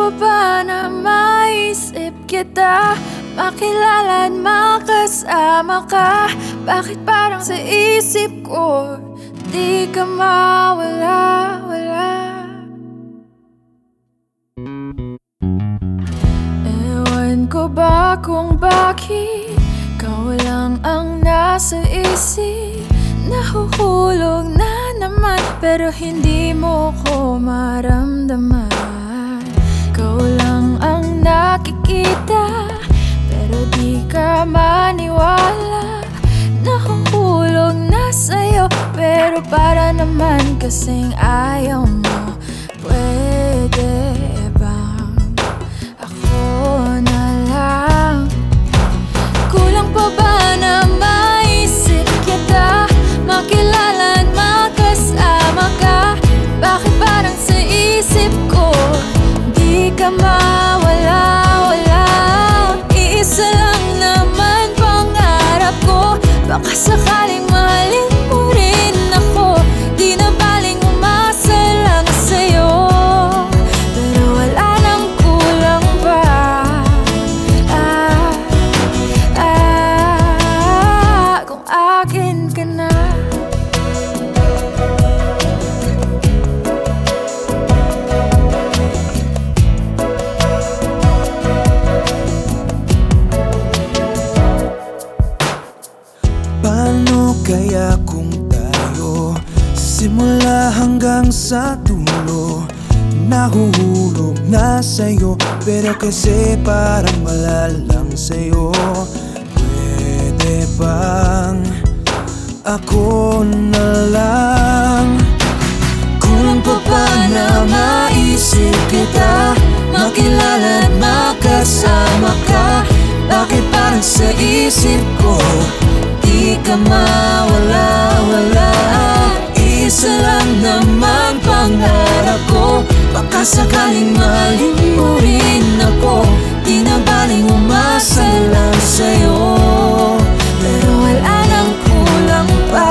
pa ba na maisip kita, makilala at makasama ka? Bakit parang sa isip ko di ka mawala, wala? Ewan ko ba kung bakit ikaw lang ang nasa isip. Nahuhulog na naman pero hindi mo ko maramdaman. Ikaw lang ang nakikita pero di ka maniwala. Nahuhulog na sa'yo pero para naman kasing ayaw mo. Pwede bang ako na lang? Kulang pa ba na maisip kita, makilala at makasama ka? Bakit parang sa isip ko di ka mawala, wala? Iisa lang naman pangarap ko, baka sakaling mahalin mo rin ako. Di na baling umasa lang sa'yo, pero wala nang kulang pa. Kung akin ka na. Paano kaya kung tayo simula hanggang sa dulo? Nahuhulog na sa'yo pero kasi parang wala lang sa'yo. Pwede bang ako na lang? Kulang pa ba na maisip kita, makilala at makasama ka? Bakit parang sa isip ko di ka mawala, wala? Isa lang naman pangarap ko, baka sakaling mahalin mo rin ako. Di na baling umasa lang sa'yo, pero wala nang kulang pa.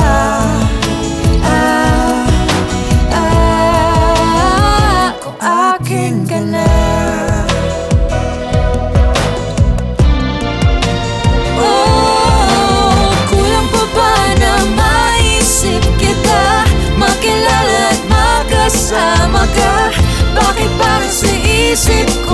Kung akin ka na. Makilala at makasama ka? Bakit parang sa isip